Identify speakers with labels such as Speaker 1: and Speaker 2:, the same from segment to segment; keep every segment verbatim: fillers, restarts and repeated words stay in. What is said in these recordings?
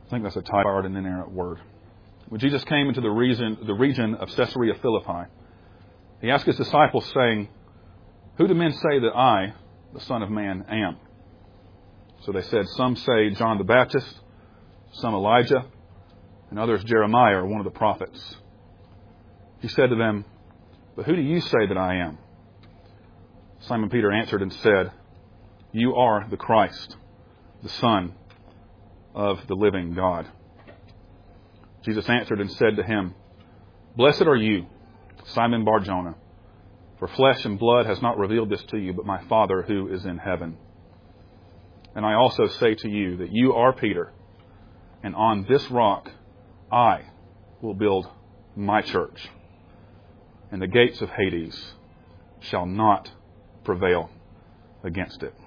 Speaker 1: I think that's a typed and inerrant word. When Jesus came into the region, the region of Caesarea Philippi, he asked his disciples, saying, "Who do men say that I, the Son of Man, am?" So they said, "Some say John the Baptist, some Elijah, and others Jeremiah or one of the prophets." He said to them, "But who do you say that I am?" Simon Peter answered and said, "You are the Christ, the Son of the living God." Jesus answered and said to him, "Blessed are you, Simon Bar-Jonah, for flesh and blood has not revealed this to you, but my Father who is in heaven. And I also say to you that you are Peter, and on this rock I will build my church, and the gates of Hades shall not prevail against it."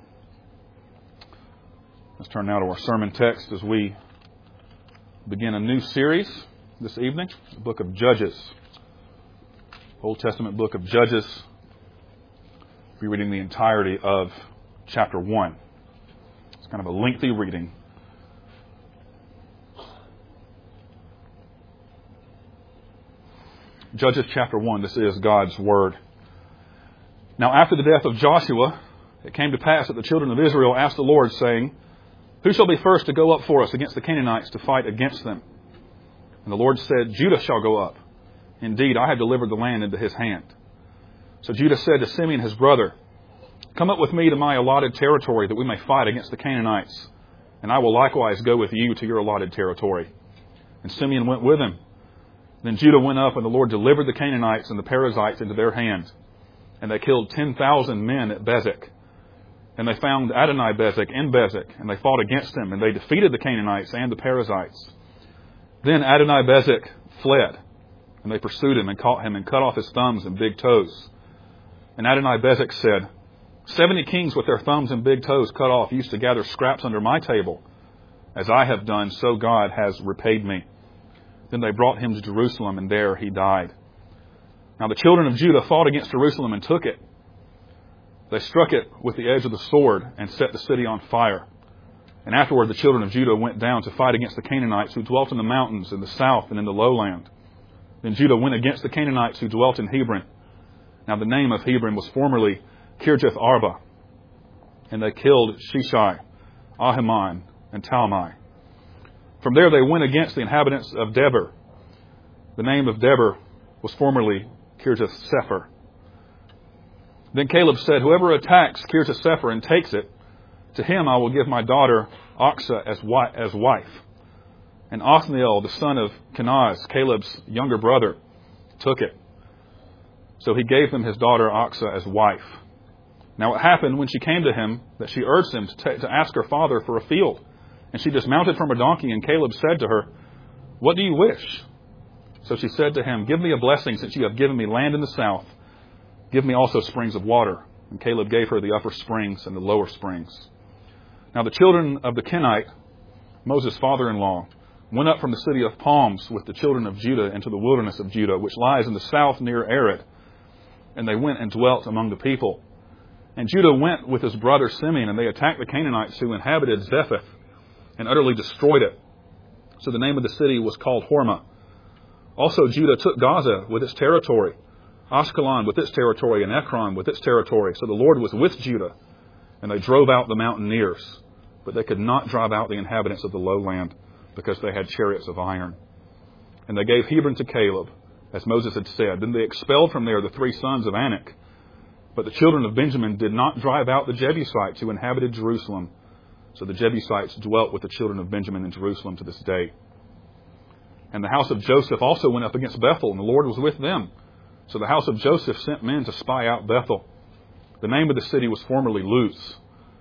Speaker 1: Let's turn now to our sermon text as we begin a new series this evening, the book of Judges, Old Testament book of Judges. We'll be reading the entirety of chapter one. It's kind of a lengthy reading. Judges chapter one, this is God's Word. Now after the death of Joshua, it came to pass that the children of Israel asked the Lord, saying, "Who shall be first to go up for us against the Canaanites to fight against them?" And the Lord said, "Judah shall go up. Indeed, I have delivered the land into his hand." So Judah said to Simeon his brother, "Come up with me to my allotted territory, that we may fight against the Canaanites, and I will likewise go with you to your allotted territory." And Simeon went with him. Then Judah went up, and the Lord delivered the Canaanites and the Perizzites into their hand. And they killed ten thousand men at Bezek. And they found Adonai-Bezek in Bezek, and they fought against him, and they defeated the Canaanites and the Perizzites. Then Adonai-Bezek fled, and they pursued him and caught him and cut off his thumbs and big toes. And Adonai-Bezek said, "Seventy kings with their thumbs and big toes cut off used to gather scraps under my table. As I have done, so God has repaid me." Then they brought him to Jerusalem, and there he died. Now the children of Judah fought against Jerusalem and took it. They struck it with the edge of the sword and set the city on fire. And afterward the children of Judah went down to fight against the Canaanites who dwelt in the mountains in the south and in the lowland. Then Judah went against the Canaanites who dwelt in Hebron. Now the name of Hebron was formerly Kirjath Arba. And they killed Sheshai, Ahiman, and Talmai. From there they went against the inhabitants of Debir. The name of Debir was formerly Kirjath Sepher. Then Caleb said, "Whoever attacks Kirjath Sepher and takes it, to him I will give my daughter Achsah as wife." And Othniel, the son of Kenaz, Caleb's younger brother, took it. So he gave him his daughter Achsah as wife. Now it happened when she came to him that she urged him to, t- to ask her father for a field. And she dismounted from her donkey, and Caleb said to her, "What do you wish?" So she said to him, "Give me a blessing, since you have given me land in the south. Give me also springs of water." And Caleb gave her the upper springs and the lower springs. Now the children of the Kenite, Moses' father-in-law, went up from the city of Palms with the children of Judah into the wilderness of Judah, which lies in the south near Arad. And they went and dwelt among the people. And Judah went with his brother Simeon, and they attacked the Canaanites who inhabited Zephath, and utterly destroyed it. So the name of the city was called Hormah. Also Judah took Gaza with its territory, Ashkelon with its territory, and Ekron with its territory. So the Lord was with Judah, and they drove out the mountaineers. But they could not drive out the inhabitants of the lowland, because they had chariots of iron. And they gave Hebron to Caleb, as Moses had said. Then they expelled from there the three sons of Anak. But the children of Benjamin did not drive out the Jebusites who inhabited Jerusalem. So the Jebusites dwelt with the children of Benjamin in Jerusalem to this day. And the house of Joseph also went up against Bethel, and the Lord was with them. So the house of Joseph sent men to spy out Bethel. The name of the city was formerly Luz.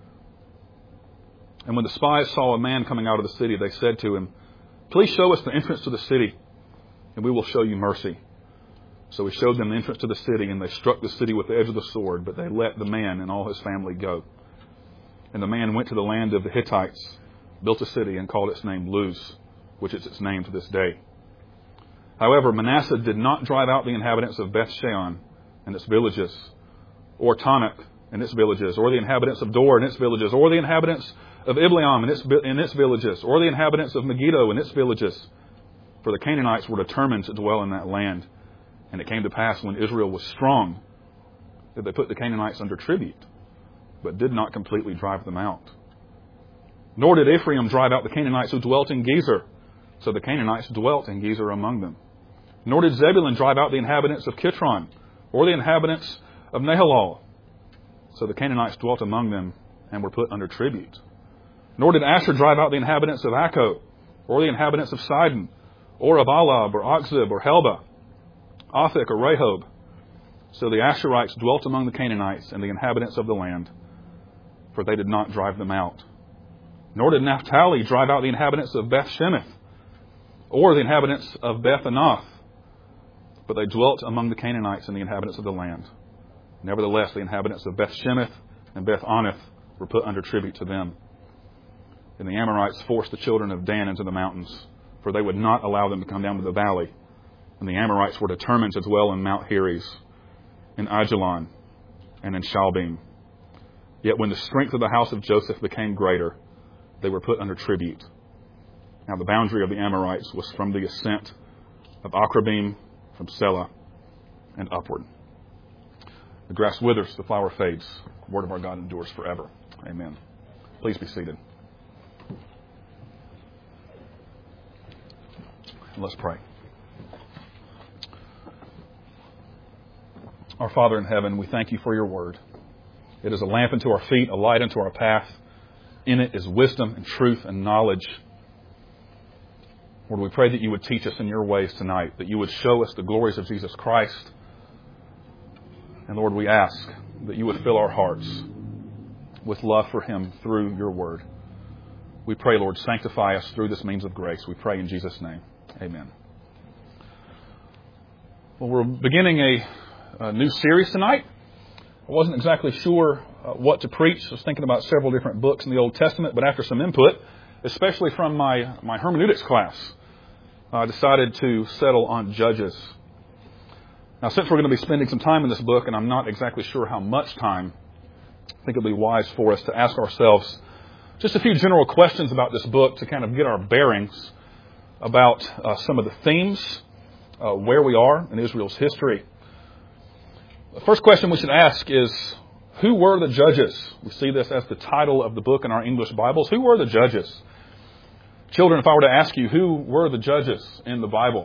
Speaker 1: And when the spies saw a man coming out of the city, they said to him, "Please show us the entrance to the city, and we will show you mercy." So he showed them the entrance to the city, and they struck the city with the edge of the sword, but they let the man and all his family go. And the man went to the land of the Hittites, built a city, and called its name Luz, which is its name to this day. However, Manasseh did not drive out the inhabitants of Beth-shean and its villages, or Tanakh and its villages, or the inhabitants of Dor and its villages, or the inhabitants of Ibleam and its, and its villages, or the inhabitants of Megiddo and its villages. For the Canaanites were determined to dwell in that land. And it came to pass when Israel was strong that they put the Canaanites under tribute, but did not completely drive them out. Nor did Ephraim drive out the Canaanites who dwelt in Gezer. So the Canaanites dwelt in Gezer among them. Nor did Zebulun drive out the inhabitants of Kitron, or the inhabitants of Nahalal. So the Canaanites dwelt among them and were put under tribute. Nor did Asher drive out the inhabitants of Akko, or the inhabitants of Sidon, or of Alab, or Akzib, or Helba, Athik, or Rehob. So the Asherites dwelt among the Canaanites and the inhabitants of the land, for they did not drive them out. Nor did Naphtali drive out the inhabitants of Beth Shemesh, or the inhabitants of Beth Anath, but they dwelt among the Canaanites and the inhabitants of the land. Nevertheless, the inhabitants of Beth Shemesh and Beth Anath were put under tribute to them. And the Amorites forced the children of Dan into the mountains, for they would not allow them to come down to the valley. And the Amorites were determined to dwell in Mount Heres, in Ajalon, and in Shalbim. Yet when the strength of the house of Joseph became greater, they were put under tribute. Now the boundary of the Amorites was from the ascent of Akrabim, from Selah, and upward. The grass withers, the flower fades. The word of our God endures forever. Amen. Please be seated. Let's pray. Our Father in heaven, we thank you for your word. It is a lamp unto our feet, a light unto our path. In it is wisdom and truth and knowledge. Lord, we pray that you would teach us in your ways tonight, that you would show us the glories of Jesus Christ. And Lord, we ask that you would fill our hearts with love for him through your word. We pray, Lord, sanctify us through this means of grace. We pray in Jesus' name. Amen. Well, we're beginning a, a new series tonight. I wasn't exactly sure uh, what to preach. I was thinking about several different books in the Old Testament, but after some input, especially from my, my hermeneutics class, I decided to settle on Judges. Now, since we're going to be spending some time in this book, and I'm not exactly sure how much time, I think it would be wise for us to ask ourselves just a few general questions about this book to kind of get our bearings about uh, some of the themes, uh, where we are in Israel's history. The first question we should ask is, who were the judges? We see this as the title of the book in our English Bibles. Who were the judges? Children, if I were to ask you, who were the judges in the Bible?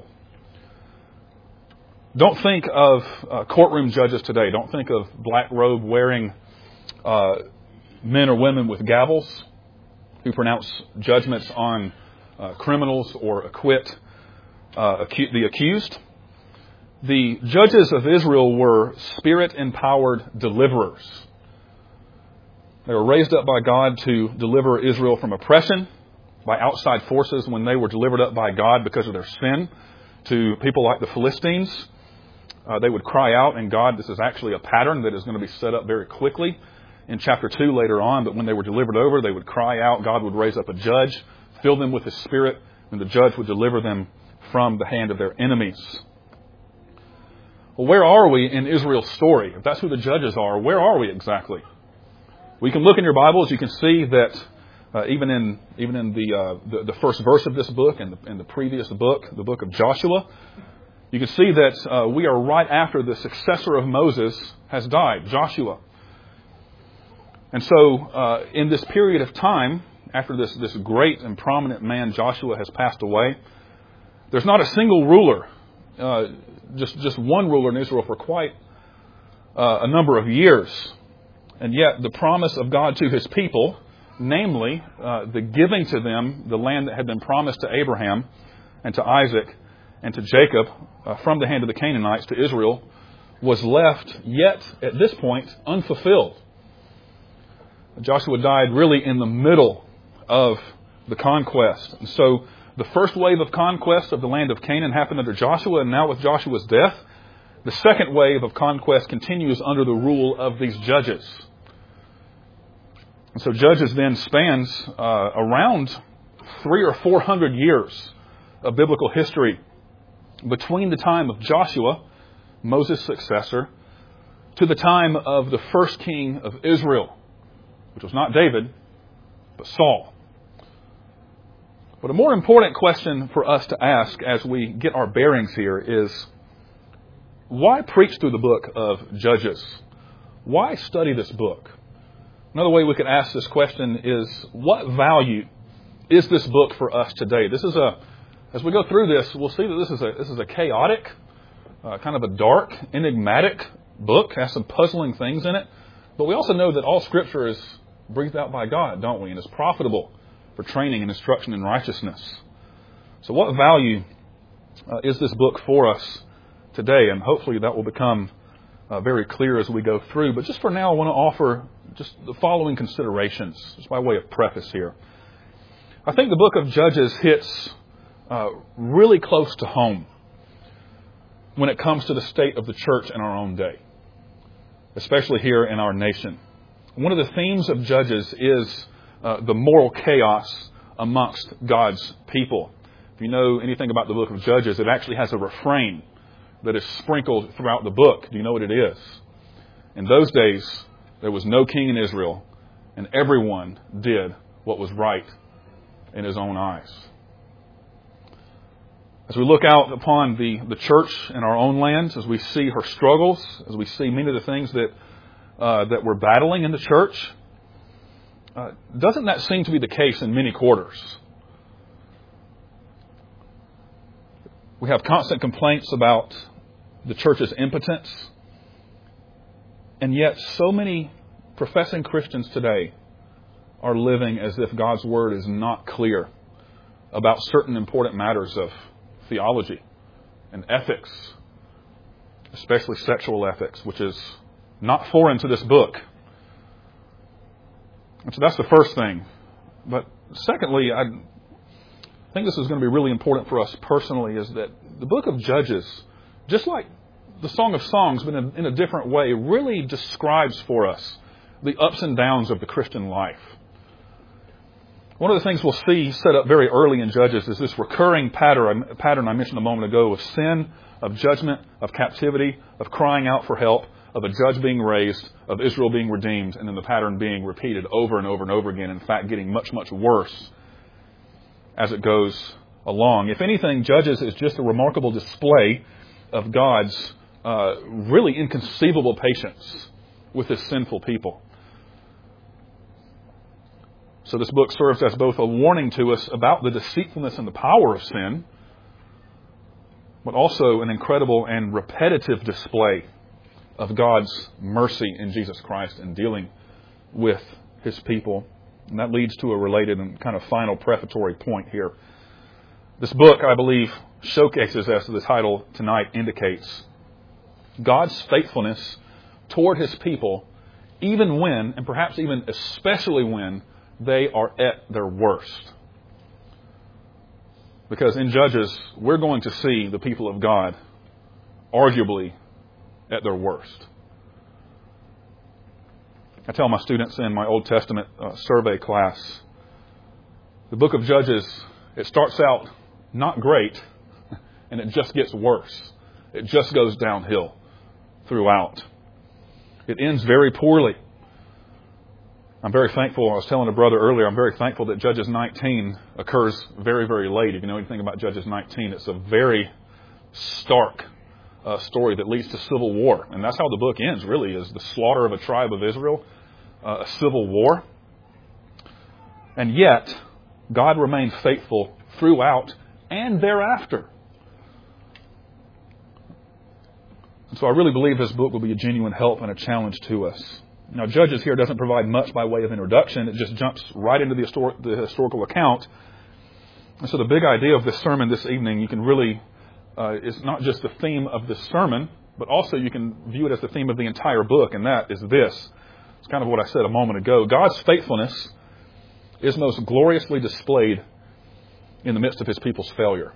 Speaker 1: Don't think of uh, courtroom judges today. Don't think of black robe wearing uh, men or women with gavels who pronounce judgments on uh, criminals or acquit uh, acu- the accused. The judges of Israel were Spirit-empowered deliverers. They were raised up by God to deliver Israel from oppression by outside forces when they were delivered up by God because of their sin to people like the Philistines. Uh, they would cry out, and God, this is actually a pattern that is going to be set up very quickly in chapter two later on, but when they were delivered over, they would cry out. God would raise up a judge, fill them with His Spirit, and the judge would deliver them from the hand of their enemies. Well, where are we in Israel's story? If that's who the judges are, where are we exactly? We can look in your Bibles. You can see that uh, even in even in the, uh, the the first verse of this book and the, in the previous book, the book of Joshua, you can see that uh, we are right after the successor of Moses has died, Joshua. And so uh, in this period of time, after this, this great and prominent man Joshua has passed away, there's not a single ruler, uh, just, just one ruler in Israel for quite uh, a number of years. And yet the promise of God to His people, namely uh, the giving to them the land that had been promised to Abraham and to Isaac and to Jacob uh, from the hand of the Canaanites to Israel, was left yet at this point unfulfilled. Joshua died really in the middle of the conquest. And so the first wave of conquest of the land of Canaan happened under Joshua, and now with Joshua's death, the second wave of conquest continues under the rule of these judges. And so Judges then spans uh, around three or four hundred years of biblical history between the time of Joshua, Moses' successor, to the time of the first king of Israel, which was not David, but Saul. But a more important question for us to ask as we get our bearings here is, why preach through the book of Judges? Why study this book? Another way we could ask this question is, what value is this book for us today? This is a, as we go through this, we'll see that this is a this is a chaotic, uh, kind of a dark, enigmatic book. It has some puzzling things in it. But we also know that all Scripture is breathed out by God, don't we? And is profitable for training and instruction in righteousness. So what value uh, is this book for us today? And hopefully that will become uh, very clear as we go through. But just for now, I want to offer just the following considerations, just by way of preface here. I think the book of Judges hits uh, really close to home when it comes to the state of the church in our own day, especially here in our nation. One of the themes of Judges is uh, the moral chaos amongst God's people. If you know anything about the book of Judges, it actually has a refrain that is sprinkled throughout the book. Do you know what it is? In those days, there was no king in Israel, and everyone did what was right in his own eyes. As we look out upon the, the church in our own lands, as we see her struggles, as we see many of the things that uh, that we're battling in the church, uh, doesn't that seem to be the case in many quarters? We have constant complaints about the church's impotence, and yet so many professing Christians today are living as if God's Word is not clear about certain important matters of theology and ethics, especially sexual ethics, which is not foreign to this book. And so that's the first thing. But secondly, I think this is going to be really important for us personally, is that the book of Judges, just like the Song of Songs, but in a, in a different way, really describes for us the ups and downs of the Christian life. One of the things we'll see set up very early in Judges is this recurring pattern, pattern I mentioned a moment ago of sin, of judgment, of captivity, of crying out for help, of a judge being raised, of Israel being redeemed, and then the pattern being repeated over and over and over again, in fact getting much, much worse as it goes along. If anything, Judges is just a remarkable display of God's uh, really inconceivable patience with His sinful people. So this book serves as both a warning to us about the deceitfulness and the power of sin, but also an incredible and repetitive display of God's mercy in Jesus Christ in dealing with His people. And that leads to a related and kind of final prefatory point here. This book, I believe, showcases, as the title tonight indicates, God's faithfulness toward His people, even when, and perhaps even especially when, they are at their worst. Because in Judges, we're going to see the people of God arguably at their worst. I tell my students in my Old Testament uh, survey class, the book of Judges, it starts out not great, and it just gets worse. It just goes downhill throughout. It ends very poorly. I'm very thankful, I was telling a brother earlier, I'm very thankful that Judges nineteen occurs very, very late. If you know anything about Judges nineteen, it's a very stark uh, story that leads to civil war. And that's how the book ends, really, is the slaughter of a tribe of Israel, uh, a civil war. And yet, God remained faithful throughout and thereafter. And so I really believe this book will be a genuine help and a challenge to us. Now, Judges here doesn't provide much by way of introduction. It just jumps right into the, histor- the historical account. And so the big idea of this sermon this evening, you can really, uh, is not just the theme of this sermon, but also you can view it as the theme of the entire book, and that is this. It's kind of what I said a moment ago. God's faithfulness is most gloriously displayed in the midst of His people's failure.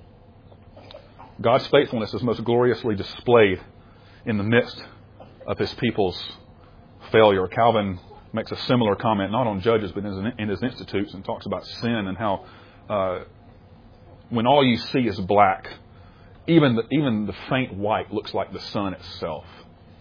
Speaker 1: God's faithfulness is most gloriously displayed in the midst of His people's failure. Calvin makes a similar comment, not on Judges, but in his Institutes, and talks about sin and how uh, when all you see is black, even the, even the faint white looks like the sun itself.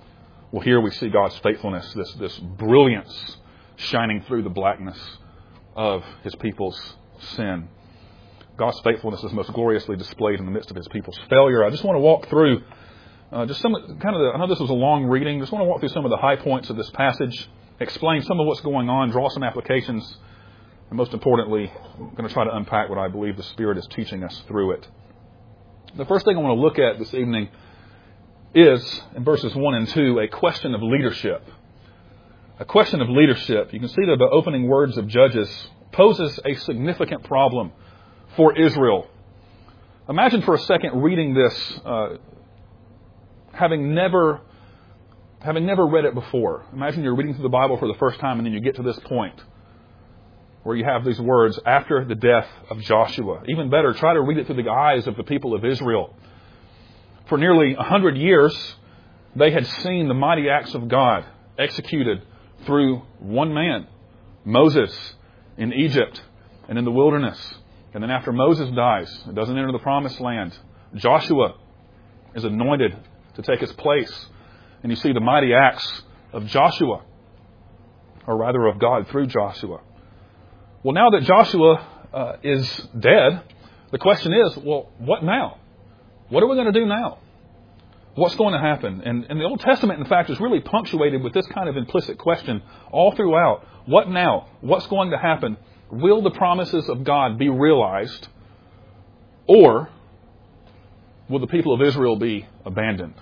Speaker 1: Well, here we see God's faithfulness, this, this brilliance shining through the blackness of His people's sin. God's faithfulness is most gloriously displayed in the midst of His people's failure. I just want to walk through uh, just some kind of the, I know this was a long reading. Just want to walk through some of the high points of this passage, explain some of what's going on, draw some applications, and most importantly, I'm going to try to unpack what I believe the Spirit is teaching us through it. The first thing I want to look at this evening is, in verses one and two, a question of leadership. A question of leadership. You can see that the opening words of Judges poses a significant problem for Israel. Imagine for a second reading this, uh, having never, having never read it before. Imagine you're reading through the Bible for the first time and then you get to this point where you have these words, after the death of Joshua. Even better, try to read it through the eyes of the people of Israel. For nearly a hundred years, they had seen the mighty acts of God executed through one man, Moses, in Egypt and in the wilderness. And then after Moses dies, it doesn't enter the promised land, Joshua is anointed to take his place. And you see the mighty acts of Joshua, or rather of God through Joshua. Well, now that Joshua uh, is dead, the question is, well, what now? What are we going to do now? What's going to happen? And, and the Old Testament, in fact, is really punctuated with this kind of implicit question all throughout. What now? What's going to happen? Will the promises of God be realized? Or will the people of Israel be abandoned?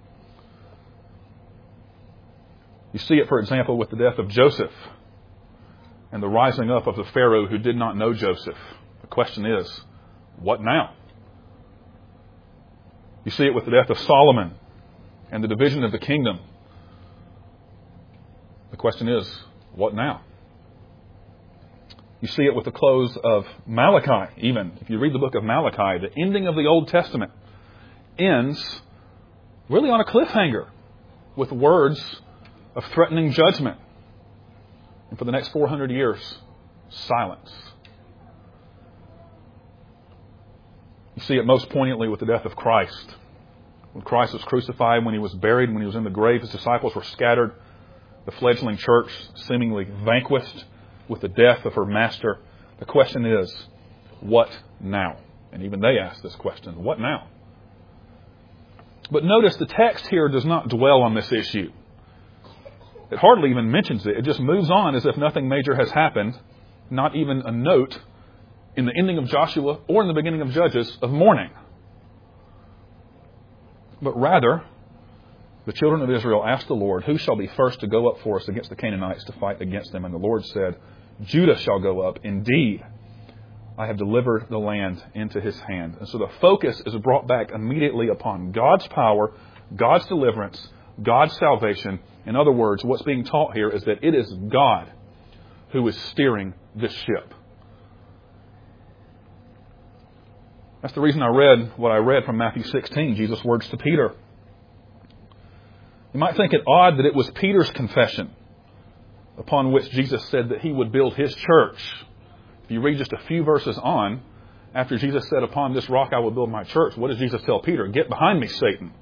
Speaker 1: You see it, for example, with the death of Joseph and the rising up of the Pharaoh who did not know Joseph. The question is, what now? You see it with the death of Solomon and the division of the kingdom. The question is, what now? You see it with the close of Malachi, even. If you read the book of Malachi, the ending of the Old Testament ends really on a cliffhanger with words of threatening judgment. And for the next four hundred years, silence. You see it most poignantly with the death of Christ. When Christ was crucified, when He was buried, when He was in the grave, His disciples were scattered. The fledgling church seemingly vanquished with the death of her Master. The question is, what now? And even they ask this question, what now? But notice the text here does not dwell on this issue. It hardly even mentions it. It just moves on as if nothing major has happened. Not even a note in the ending of Joshua or in the beginning of Judges of mourning. But rather, the children of Israel asked the Lord, who shall be first to go up for us against the Canaanites to fight against them? And the Lord said, Judah shall go up. Indeed, I have delivered the land into his hand. And so the focus is brought back immediately upon God's power, God's deliverance, God's salvation. In other words, what's being taught here is that it is God who is steering this ship. That's the reason I read what I read from Matthew sixteen, Jesus' words to Peter. You might think it odd that it was Peter's confession upon which Jesus said that He would build His church. If you read just a few verses on, after Jesus said, upon this rock I will build my church, what does Jesus tell Peter? Get behind me, Satan.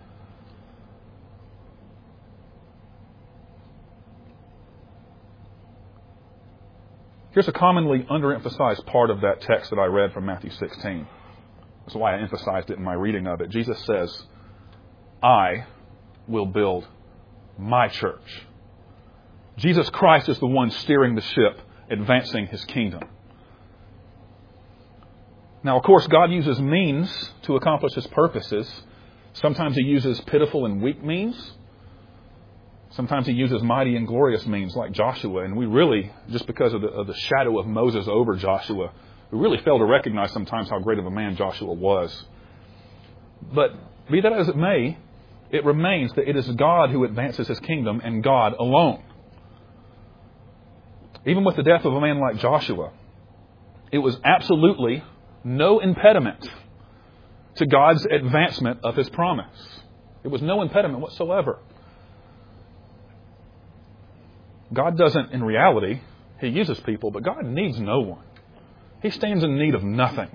Speaker 1: Here's a commonly underemphasized part of that text that I read from Matthew sixteen. That's why I emphasized it in my reading of it. Jesus says, I will build my church. Jesus Christ is the one steering the ship, advancing His kingdom. Now, of course, God uses means to accomplish His purposes. Sometimes He uses pitiful and weak means. Sometimes He uses mighty and glorious means like Joshua. And we really, just because of the, of the shadow of Moses over Joshua, we really fail to recognize sometimes how great of a man Joshua was. But be that as it may, it remains that it is God who advances His kingdom and God alone. Even with the death of a man like Joshua, it was absolutely no impediment to God's advancement of His promise. It was no impediment whatsoever. God doesn't, in reality, He uses people, but God needs no one. He stands in need of nothing.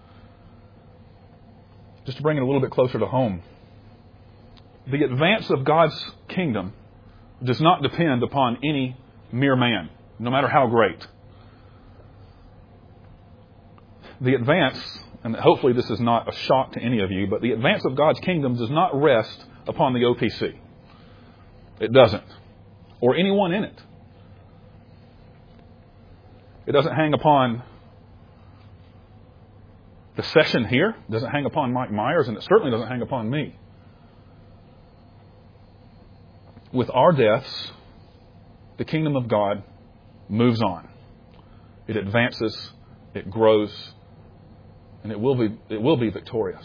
Speaker 1: Just to bring it a little bit closer to home, the advance of God's kingdom does not depend upon any mere man, no matter how great. the advance, and hopefully this is not a shock to any of you, but the advance of God's kingdom does not rest upon the O P C. It doesn't. Or anyone in it. It doesn't hang upon the session here. It doesn't hang upon Mike Myers, and it certainly doesn't hang upon me. With our deaths, the kingdom of God moves on. It advances, it grows, and it will be it will be victorious.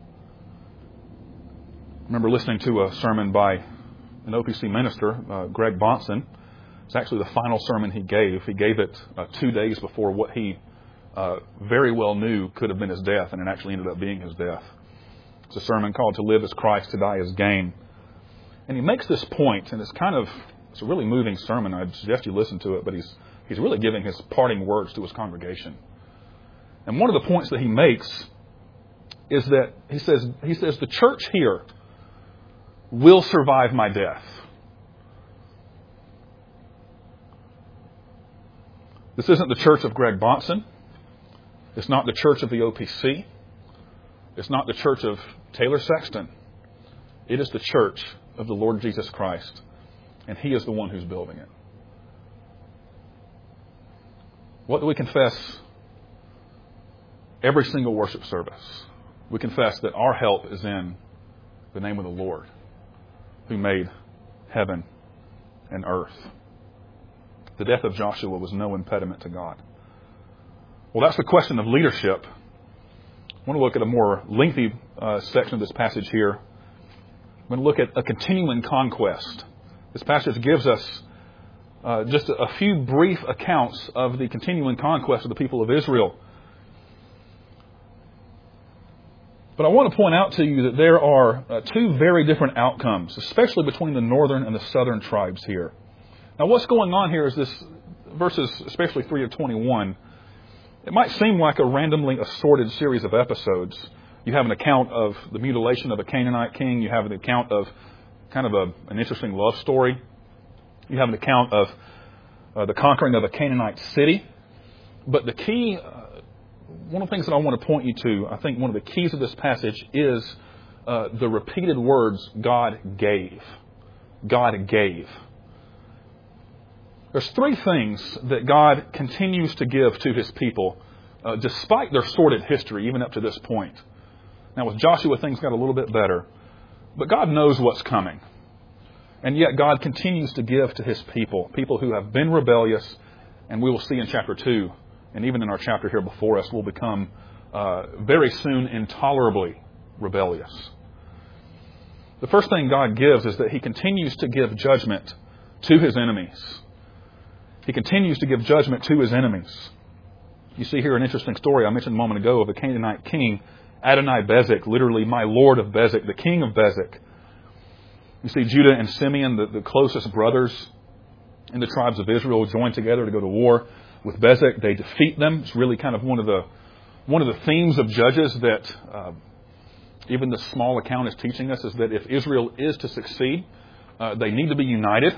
Speaker 1: I remember listening to a sermon by an O P C minister, uh, Greg Bonson. It's actually the final sermon he gave. He gave it uh, two days before what he uh, very well knew could have been his death, and it actually ended up being his death. It's a sermon called "To Live as Christ, to Die as Gain." And he makes this point, and it's kind of, it's a really moving sermon. I'd suggest you listen to it, but he's he's really giving his parting words to his congregation. And one of the points that he makes is that he says he says the church here will survive my death. This isn't the church of Greg Bonson. It's not the church of the O P C. It's not the church of Taylor Sexton. It is the church of the Lord Jesus Christ, and He is the one who's building it. What do we confess every single worship service? We confess that our help is in the name of the Lord, who made heaven and earth. The death of Joshua was no impediment to God. Well, that's the question of leadership. I want to look at a more lengthy uh, section of this passage here. I'm going to look at a continuing conquest. This passage gives us uh, just a, a few brief accounts of the continuing conquest of the people of Israel. But I want to point out to you that there are uh, two very different outcomes, especially between the northern and the southern tribes here. Now, what's going on here is this, verses, especially three of twenty-one, it might seem like a randomly assorted series of episodes. You have an account of the mutilation of a Canaanite king. You have an account of kind of a, an interesting love story. You have an account of uh, the conquering of a Canaanite city. But the key, uh, one of the things that I want to point you to, I think one of the keys of this passage is uh, the repeated words, God gave. God gave. There's three things that God continues to give to His people, uh, despite their sordid history, even up to this point. Now, with Joshua, things got a little bit better. But God knows what's coming. And yet God continues to give to His people, people who have been rebellious, and we will see in chapter two, and even in our chapter here before us, will become uh, very soon intolerably rebellious. The first thing God gives is that He continues to give judgment to His enemies. He continues to give judgment to His enemies. You see here an interesting story I mentioned a moment ago of a Canaanite king, Adonai-Bezek, literally my Lord of Bezek, the king of Bezek. You see Judah and Simeon, the, the closest brothers in the tribes of Israel, join together to go to war with Bezek. They defeat them. It's really kind of one of the one of the themes of Judges that uh, even the small account is teaching us, is that if Israel is to succeed, uh, they need to be united.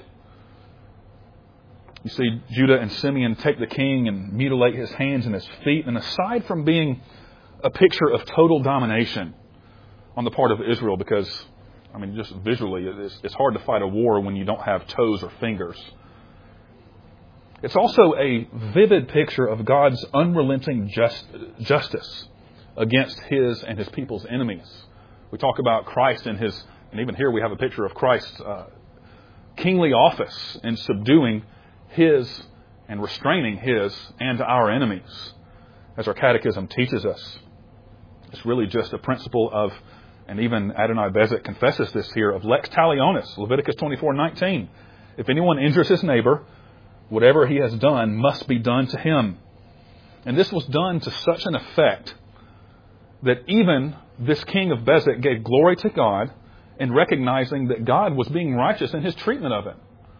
Speaker 1: You see Judah and Simeon take the king and mutilate his hands and his feet. And aside from being a picture of total domination on the part of Israel, because, I mean, just visually, it's, it's hard to fight a war when you don't have toes or fingers. It's also a vivid picture of God's unrelenting just, justice against His and His people's enemies. We talk about Christ and His, and even here we have a picture of Christ's uh, kingly office in subduing His and restraining His and our enemies, as our catechism teaches us. It's really just a principle of, and even Adonai-Bezek confesses this here, of lex talionis, Leviticus twenty-four nineteen. If anyone injures his neighbor, whatever he has done must be done to him. And this was done to such an effect that even this king of Bezek gave glory to God in recognizing that God was being righteous in His treatment of it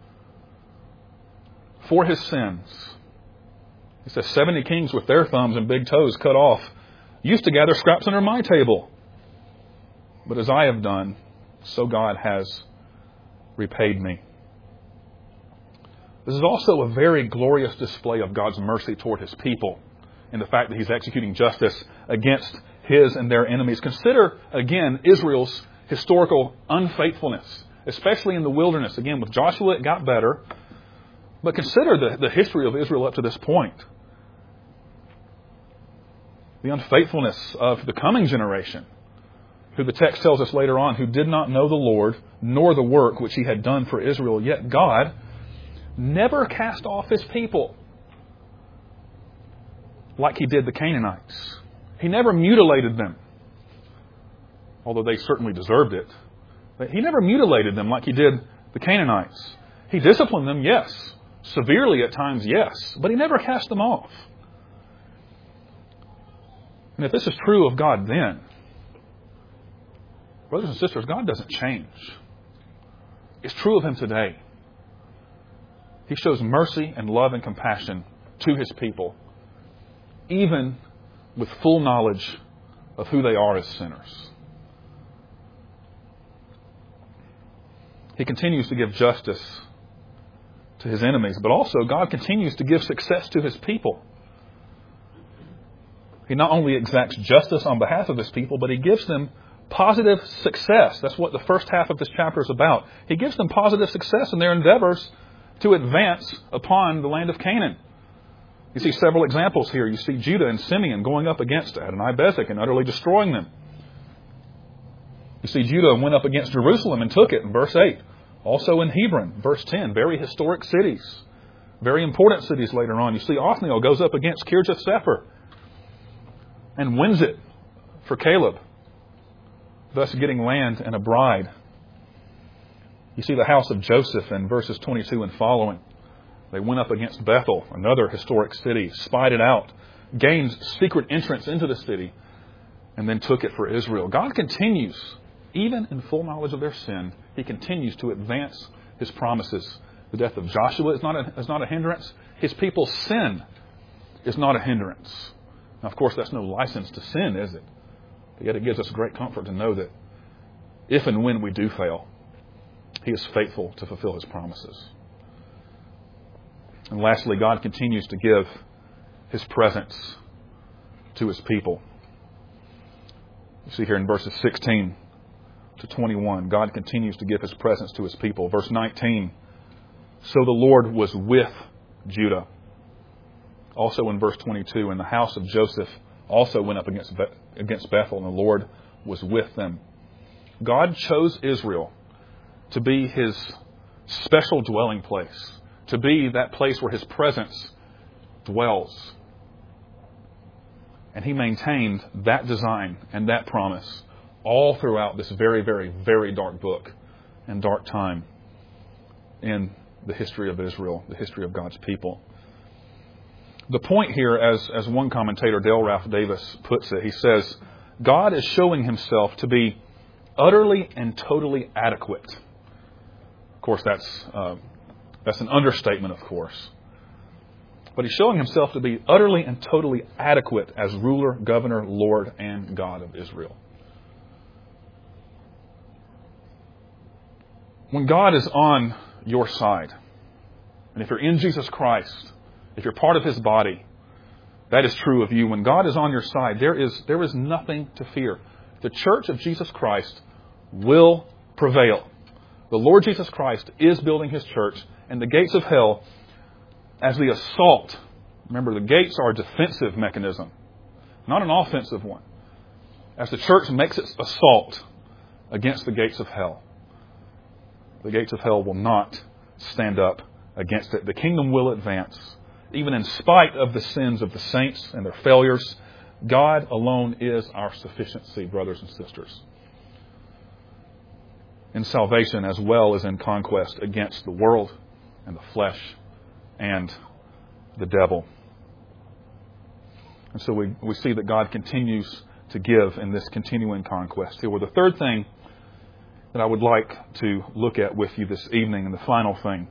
Speaker 1: for his sins. He says, seventy kings with their thumbs and big toes cut off used to gather scraps under my table. But as I have done, so God has repaid me. This is also a very glorious display of God's mercy toward His people. in the fact that He's executing justice against His and their enemies. Consider, again, Israel's historical unfaithfulness, especially in the wilderness. Again, with Joshua, it got better. But consider the, the history of Israel up to this point. The unfaithfulness of the coming generation, who the text tells us later on, who did not know the Lord, nor the work which He had done for Israel. Yet God never cast off His people like He did the Canaanites. He never mutilated them, although they certainly deserved it. But He never mutilated them like He did the Canaanites. He disciplined them, yes. Severely at times, yes. But He never cast them off. And if this is true of God then, brothers and sisters, God doesn't change. It's true of Him today. He shows mercy and love and compassion to His people, even with full knowledge of who they are as sinners. He continues to give justice to His enemies, but also God continues to give success to His people. He not only exacts justice on behalf of His people, but He gives them positive success. That's what the first half of this chapter is about. He gives them positive success in their endeavors to advance upon the land of Canaan. You see several examples here. You see Judah and Simeon going up against Adonai-Bezek and utterly destroying them. You see Judah went up against Jerusalem and took it in verse eight. Also in Hebron, verse ten, very historic cities. Very important cities later on. You see Othniel goes up against Kirjath-Sepher and wins it for Caleb, thus getting land and a bride. You see the house of Joseph in verses twenty-two and following. They went up against Bethel, another historic city, spied it out, gained secret entrance into the city, and then took it for Israel. God continues, even in full knowledge of their sin, He continues to advance His promises. The death of Joshua is not a, is not a hindrance. His people's sin is not a hindrance. Now, of course, that's no license to sin, is it? But yet it gives us great comfort to know that if and when we do fail, He is faithful to fulfill His promises. And lastly, God continues to give His presence to His people. You see here in verses sixteen to twenty-one, God continues to give His presence to His people. Verse nineteen, so the Lord was with Judah. Also in verse twenty-two, and the house of Joseph also went up against Be- against Bethel, and the Lord was with them. God chose Israel to be His special dwelling place, to be that place where His presence dwells. And He maintained that design and that promise all throughout this very, very, very dark book and dark time in the history of Israel, the history of God's people. The point here, as, as one commentator, Dale Ralph Davis, puts it, he says, God is showing Himself to be utterly and totally adequate. Of course, that's uh, that's an understatement, of course. But He's showing Himself to be utterly and totally adequate as ruler, governor, Lord, and God of Israel. When God is on your side, and if you're in Jesus Christ, if you're part of His body, that is true of you. When God is on your side, there is there is nothing to fear. The church of Jesus Christ will prevail. The Lord Jesus Christ is building His church, and the gates of hell, as the assault, remember the gates are a defensive mechanism, not an offensive one. As the church makes its assault against the gates of hell, the gates of hell will not stand up against it. The kingdom will advance. Even in spite of the sins of the saints and their failures, God alone is our sufficiency, brothers and sisters. In salvation as well as in conquest against the world and the flesh and the devil. And so we, we see that God continues to give in this continuing conquest here. Well, the third thing that I would like to look at with you this evening, and the final thing,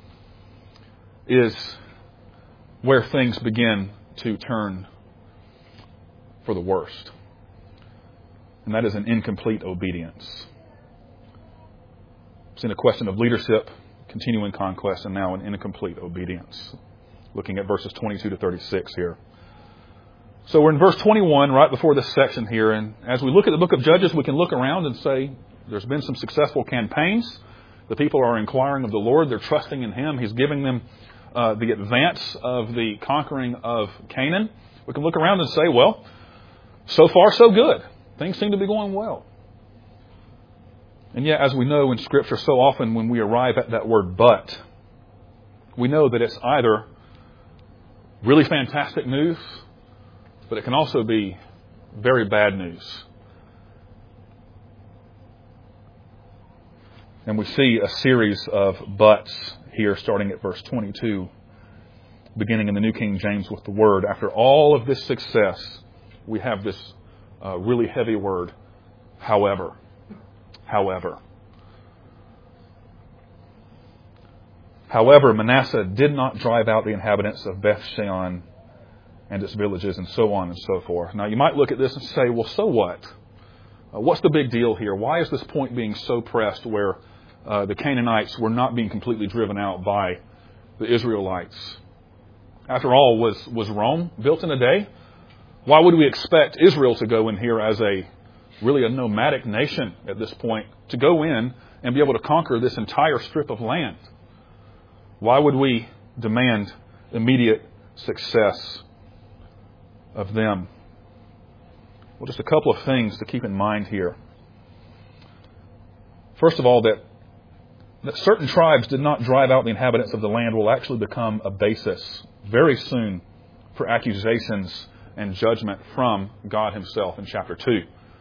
Speaker 1: is where things begin to turn for the worst. And that is an incomplete obedience. It's in a question of leadership, continuing conquest, and now an incomplete obedience. Looking at verses twenty-two to thirty-six here. So we're in verse twenty-one, right before this section here. And as we look at the book of Judges, we can look around and say there's been some successful campaigns. The people are inquiring of the Lord. They're trusting in Him. He's giving them uh, the advance of the conquering of Canaan. We can look around and say, well, so far so good. Things seem to be going well. And yet, as we know in Scripture, so often when we arrive at that word but, we know that it's either really fantastic news, but it can also be very bad news. And we see a series of buts here starting at verse twenty-two, beginning in the New King James with the word. After all of this success, we have this uh, really heavy word, however. However. However, Manasseh did not drive out the inhabitants of Beth-shean and its villages, and so on and so forth. Now, you might look at this and say, well, so what? Uh, what's the big deal here? Why is this point being so pressed where uh, the Canaanites were not being completely driven out by the Israelites? After all, was, was Rome built in a day? Why would we expect Israel to go in here as a really a nomadic nation at this point, to go in and be able to conquer this entire strip of land? Why would we demand immediate success of them? Well, just a couple of things to keep in mind here. First of all, that, that certain tribes did not drive out the inhabitants of the land will actually become a basis very soon for accusations and judgment from God Himself in chapter two.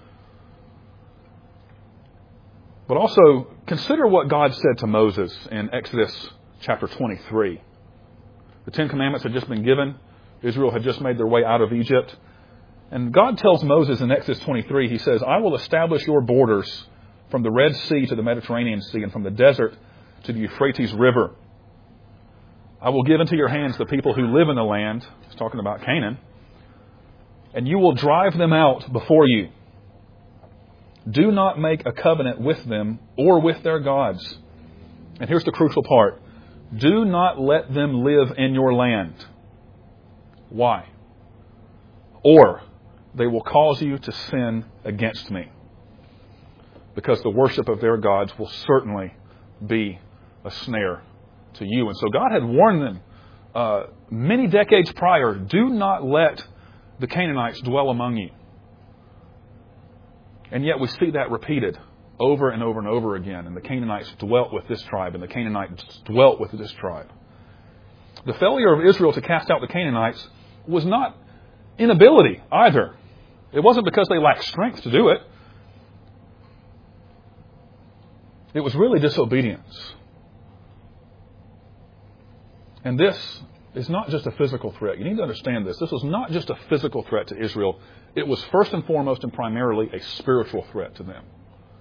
Speaker 1: But also, consider what God said to Moses in Exodus chapter twenty-three. The Ten Commandments had just been given. Israel had just made their way out of Egypt. And God tells Moses in Exodus twenty-three, He says, I will establish your borders from the Red Sea to the Mediterranean Sea and from the desert to the Euphrates River. I will give into your hands the people who live in the land. He's talking about Canaan. And you will drive them out before you. Do not make a covenant with them or with their gods. And here's the crucial part. Do not let them live in your land. Why? Or they will cause you to sin against me. Because the worship of their gods will certainly be a snare to you. And so God had warned them uh, many decades prior, do not let the Canaanites dwell among you. And yet we see that repeated over and over and over again. And the Canaanites dwelt with this tribe, and the Canaanites dwelt with this tribe. The failure of Israel to cast out the Canaanites was not inability either. It wasn't because they lacked strength to do it. It was really disobedience. And this is not just a physical threat. You need to understand this. This was not just a physical threat to Israel. It was first and foremost and primarily a spiritual threat to them.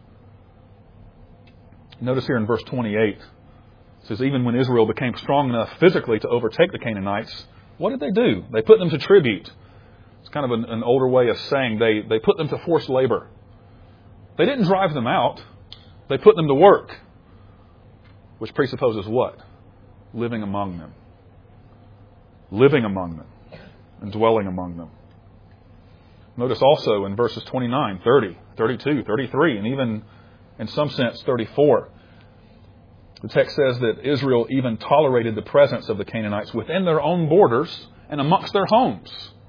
Speaker 1: Notice here in verse twenty-eight, it says, even when Israel became strong enough physically to overtake the Canaanites, what did they do? They put them to tribute. It's kind of an, an older way of saying they, they put them to forced labor. They didn't drive them out. They put them to work, which presupposes what? Living among them. Living among them and dwelling among them. Notice also in verses twenty-nine, thirty, thirty-two, thirty-three, and even in some sense thirty-four, the text says that Israel even tolerated the presence of the Canaanites within their own borders and amongst their homes.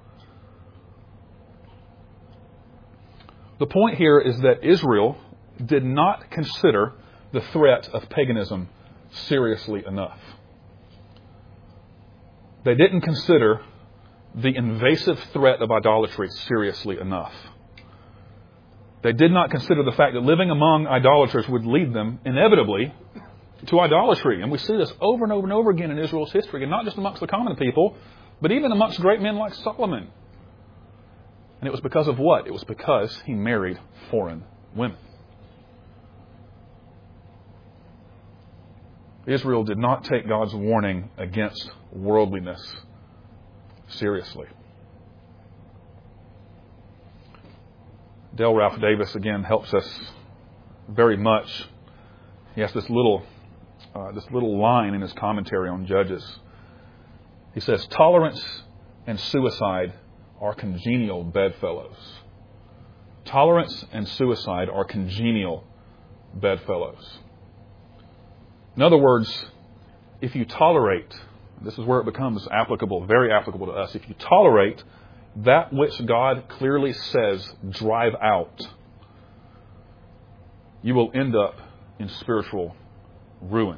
Speaker 1: The point here is that Israel did not consider the threat of paganism seriously enough. They didn't consider the invasive threat of idolatry seriously enough. They did not consider the fact that living among idolaters would lead them inevitably to idolatry. And we see this over and over and over again in Israel's history, and not just amongst the common people, but even amongst great men like Solomon. And it was because of what? It was because he married foreign women. Israel did not take God's warning against worldliness seriously. Dale Ralph Davis again helps us very much. He has this little, uh, this little line in his commentary on Judges. He says, tolerance and suicide are congenial bedfellows. Tolerance and suicide are congenial bedfellows. In other words, if you tolerate, this is where it becomes applicable, very applicable to us. If you tolerate that which God clearly says, drive out, you will end up in spiritual ruin.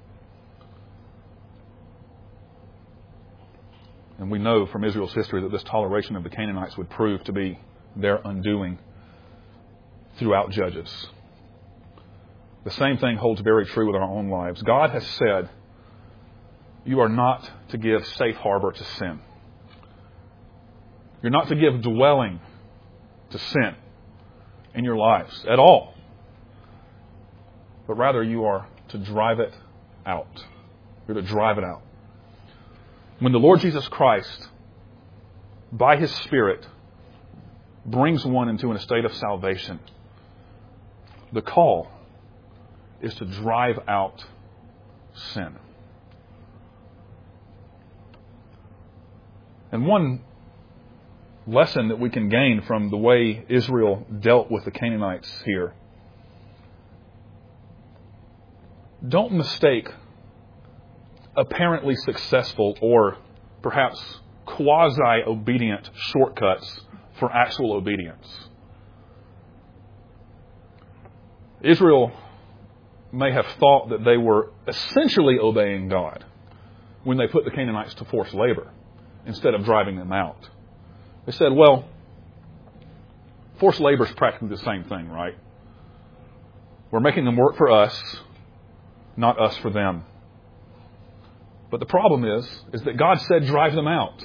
Speaker 1: And we know from Israel's history that this toleration of the Canaanites would prove to be their undoing throughout Judges. The same thing holds very true with our own lives. God has said, you are not to give safe harbor to sin. You're not to give dwelling to sin in your lives at all. But rather you are to drive it out. You're to drive it out. When the Lord Jesus Christ, by His Spirit, brings one into a state of salvation, the call is to drive out sin. And one lesson that we can gain from the way Israel dealt with the Canaanites here, don't mistake apparently successful or perhaps quasi-obedient shortcuts for actual obedience. Israel may have thought that they were essentially obeying God when they put the Canaanites to forced labor instead of driving them out. They said, well, forced labor is practically the same thing, right? We're making them work for us, not us for them. But the problem is, is that God said drive them out.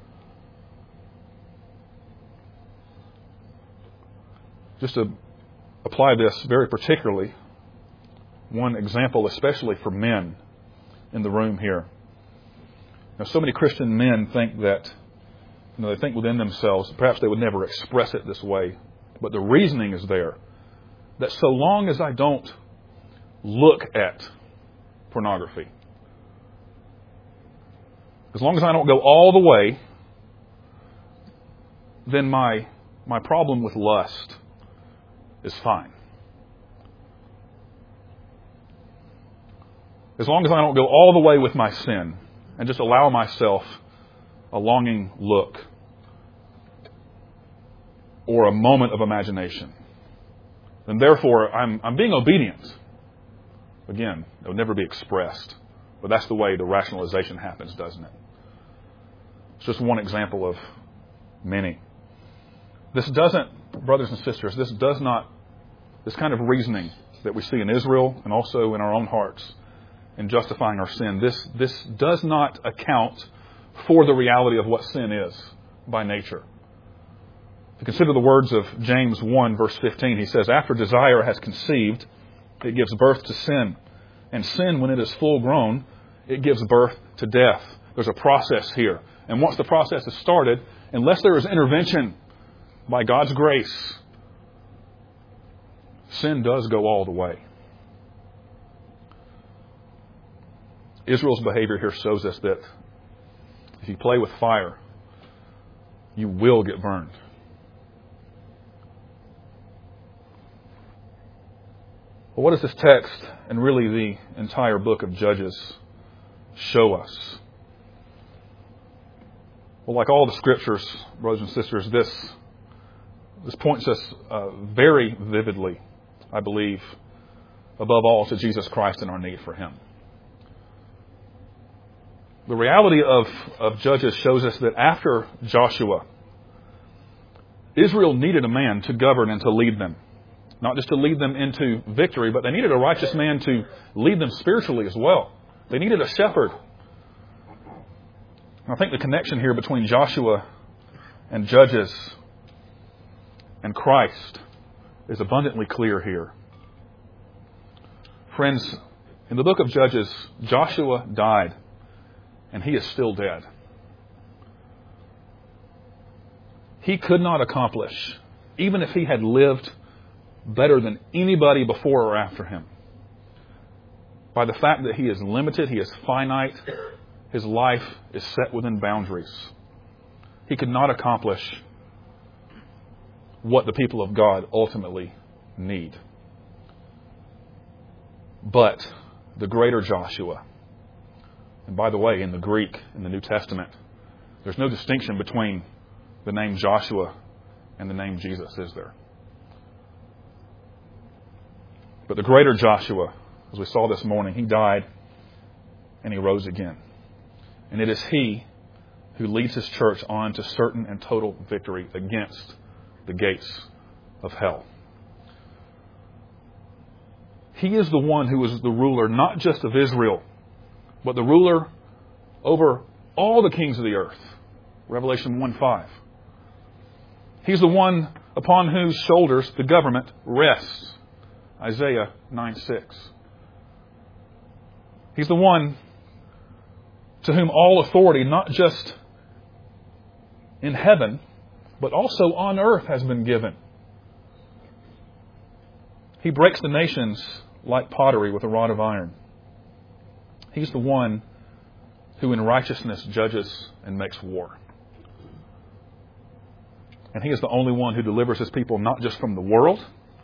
Speaker 1: Just to apply this very particularly, one example especially for men in the room here. Now, so many Christian men think that, you know, they think within themselves, perhaps they would never express it this way, but the reasoning is there, that so long as I don't look at pornography, as long as I don't go all the way, then my my problem with lust is fine. As long as I don't go all the way with my sin and just allow myself a longing look or a moment of imagination, then therefore I'm I'm being obedient. Again, it would never be expressed. But that's the way the rationalization happens, doesn't it? It's just one example of many. This doesn't, brothers and sisters, this does not, this kind of reasoning that we see in Israel and also in our own hearts in justifying our sin, this, this does not account for the reality of what sin is by nature. If you consider the words of James one, verse fifteen, he says, after desire has conceived, it gives birth to sin. And sin, when it is full grown, it gives birth to death. There's a process here. And once the process is started, unless there is intervention by God's grace, sin does go all the way. Israel's behavior here shows us that if you play with fire, you will get burned. Well, what does this text and really the entire book of Judges show us? Well, like all the Scriptures, brothers and sisters, this, this points us uh, very vividly, I believe, above all to Jesus Christ and our need for Him. The reality of, of Judges shows us that after Joshua, Israel needed a man to govern and to lead them. Not just to lead them into victory, but they needed a righteous man to lead them spiritually as well. They needed a shepherd. I think the connection here between Joshua and Judges and Christ is abundantly clear here. Friends, in the book of Judges, Joshua died, and he is still dead. He could not accomplish, even if he had lived better than anybody before or after him, by the fact that he is limited, he is finite, his life is set within boundaries. he could not accomplish what the people of God ultimately need. But the greater Joshua, and by the way, in the Greek, in the New Testament, there's no distinction between the name Joshua and the name Jesus, is there? But the greater Joshua, as we saw this morning, he died and he rose again. And it is he who leads his church on to certain and total victory against the gates of hell. He is the one who is the ruler not just of Israel, but the ruler over all the kings of the earth. Revelation one five. He's the one upon whose shoulders the government rests. Isaiah nine six. He's the one to whom all authority, not just in heaven, but also on earth, has been given. He breaks the nations like pottery with a rod of iron. He's the one who in righteousness judges and makes war. And he is the only one who delivers his people not just from the world,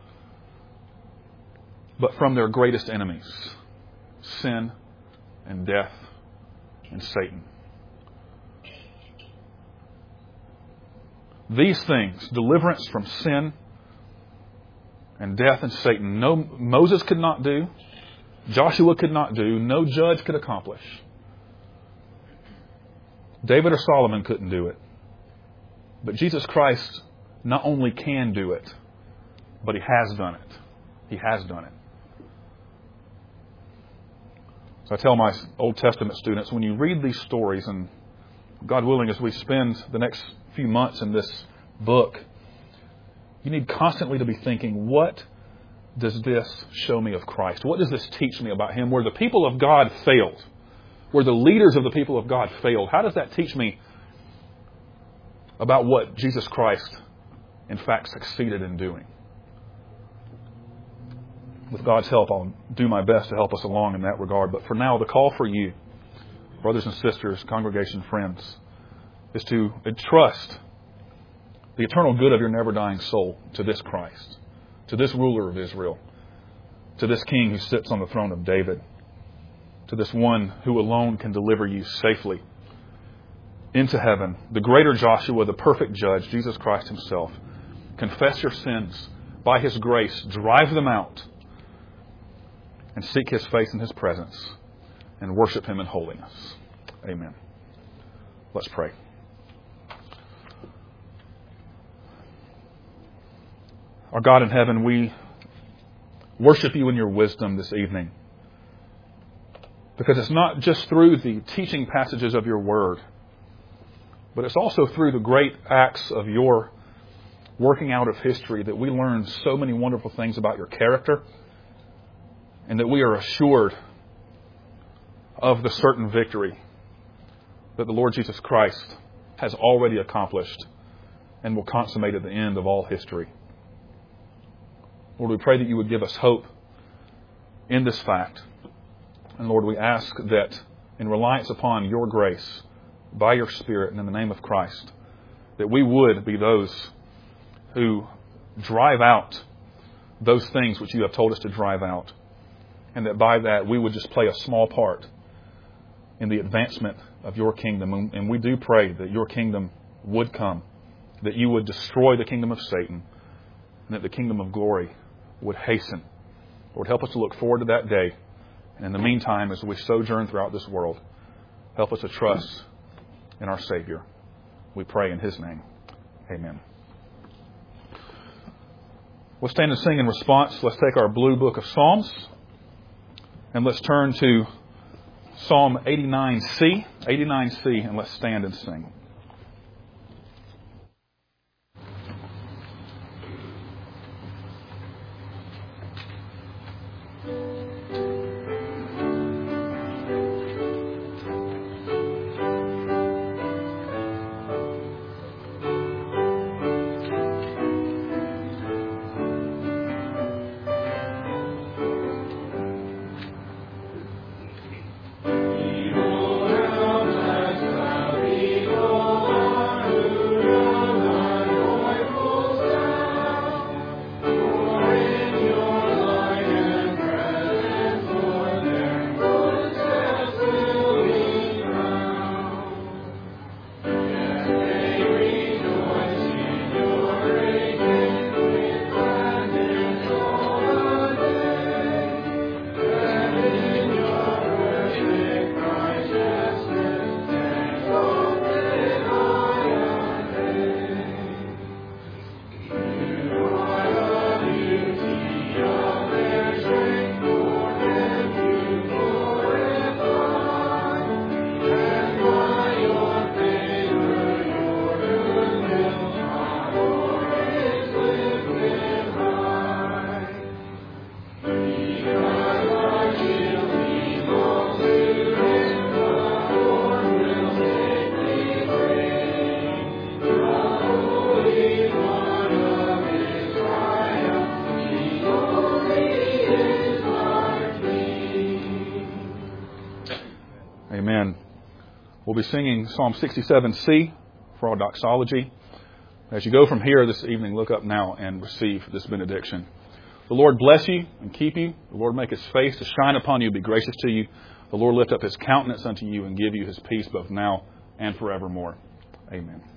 Speaker 1: but from their greatest enemies, sin and death and Satan. These things, deliverance from sin and death and Satan, no Moses could not do, Joshua could not do, no judge could accomplish. David or Solomon couldn't do it. But Jesus Christ not only can do it, but he has done it. He has done it. So I tell my Old Testament students, when you read these stories, and God willing, as we spend the next few months in this book, you need constantly to be thinking, what does this show me of Christ? What does this teach me about Him? Where the people of God failed, where the leaders of the people of God failed, how does that teach me about what Jesus Christ, in fact, succeeded in doing? With God's help, I'll do my best to help us along in that regard. But for now, the call for you, brothers and sisters, congregation friends, is to entrust the eternal good of your never-dying soul to this Christ, to this ruler of Israel, to this King who sits on the throne of David, to this one who alone can deliver you safely into heaven, the greater Joshua, the perfect judge, Jesus Christ Himself. Confess your sins by His grace, drive them out, and seek His face in His presence, and worship Him in holiness. Amen. Let's pray. Our God in heaven, we worship You in Your wisdom this evening, because it's not just through the teaching passages of Your Word, but it's also through the great acts of Your working out of history that we learn so many wonderful things about Your character, and that we are assured of the certain victory that the Lord Jesus Christ has already accomplished and will consummate at the end of all history. Lord, we pray that You would give us hope in this fact. And Lord, we ask that in reliance upon Your grace, by Your Spirit, and in the name of Christ, that we would be those who drive out those things which You have told us to drive out. And that by that we would just play a small part in the advancement of Your kingdom. And we do pray that Your kingdom would come, that You would destroy the kingdom of Satan, and that the kingdom of glory would hasten. Lord, help us to look forward to that day. And in the meantime, as we sojourn throughout this world, help us to trust in our Savior. We pray in His name. Amen. We'll stand and sing in response. Let's take our blue book of Psalms, and let's turn to Psalm eighty-nine C, eighty-nine C, and let's stand and sing.
Speaker 2: Behold, how blessed are we, Lord.
Speaker 1: We'll be singing Psalm sixty-seven C for our doxology. As you go from here this evening, look up now and receive this benediction. The Lord bless you and keep you. The Lord make His face to shine upon you, be gracious to you. The Lord lift up His countenance unto you and give you His peace both now and forevermore. Amen.